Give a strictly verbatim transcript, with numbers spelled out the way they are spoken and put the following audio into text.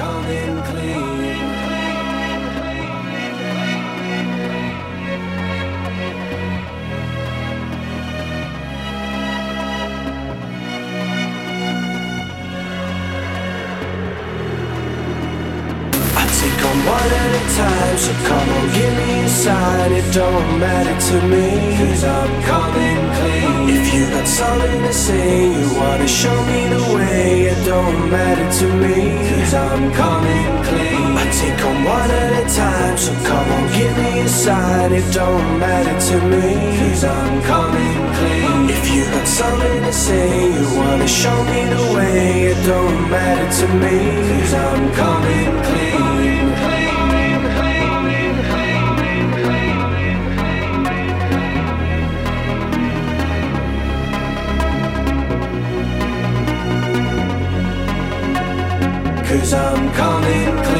coming clean. I take on one at a time, so come on, give me a sign. It don't matter to me, cause I'm coming clean. If you got something to say, you wanna show me the way, it don't matter to me, cause I'm coming clean. I take on one at a time, so come on, give me a sign. It don't matter to me, cause I'm coming clean. If you got something to say, you wanna show me the way, it don't matter to me, cause I'm coming clean. Cause I'm coming clean.